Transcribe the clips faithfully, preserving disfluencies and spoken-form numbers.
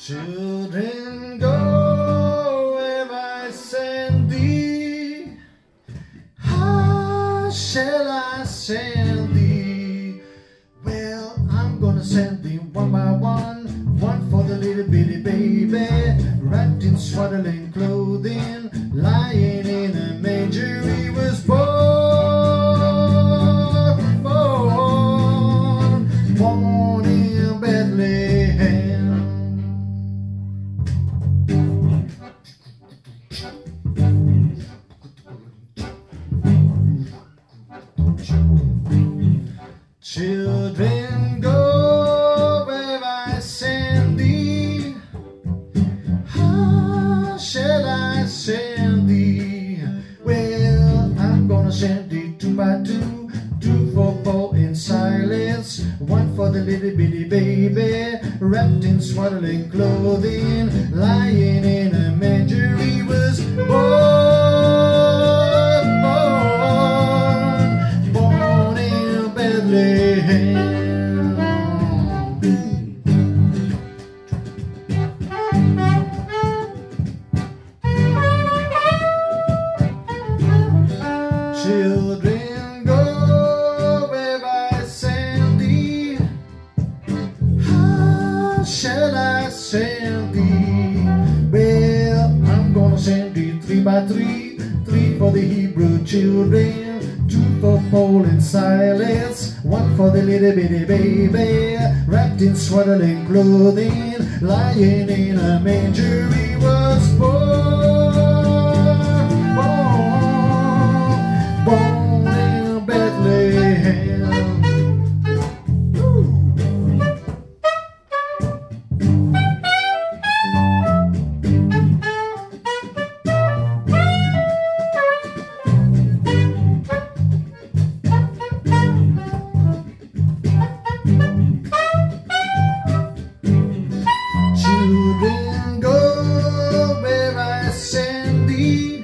Children, go where I send thee. How shall I send thee? Well, I'm gonna send thee one by one. One for the little bitty baby, wrapped in swaddling clothing, lying in a manger. He was born, born, born in Bethlehem. Children, go where I send thee. How shall I send thee? Well, I'm gonna send thee two by two, two for four in silence, one for the little bitty baby, wrapped in swaddling clothing, lying in a manger. He was born, born, born in Bethlehem. Children, go where I send thee. How shall I send thee? Well, I'm gonna send thee three by three, three for the Hebrew children, two for Paul and Silas, one for the little bitty baby, wrapped in swaddling clothing, lying in a manger. He was born, born, born in Bethlehem. Children, go where I send thee.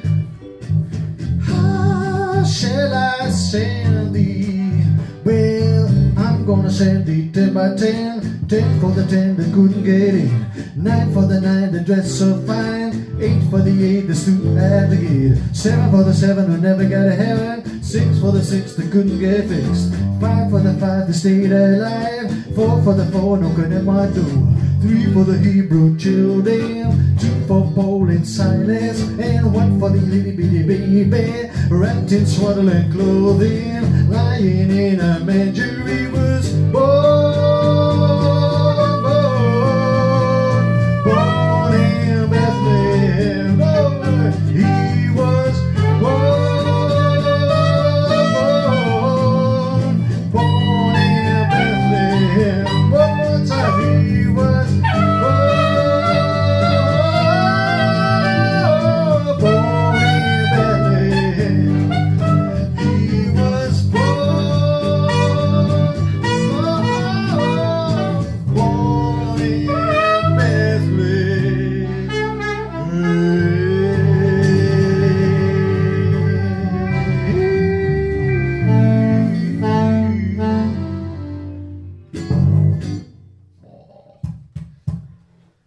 How shall I send thee? Well, I'm gonna send thee ten by ten, ten for the ten that couldn't get in, nine for the nine that dressed so fine, eight for the eight that stood at the gate, seven for the seven who never got to heaven, six for the six that couldn't get fixed, five for the five that stayed alive, four for the four no could ever do, three for the Hebrew children, two for Paul and Silas, and one for the little bitty baby, wrapped in swaddling clothing, lying in a manger. He was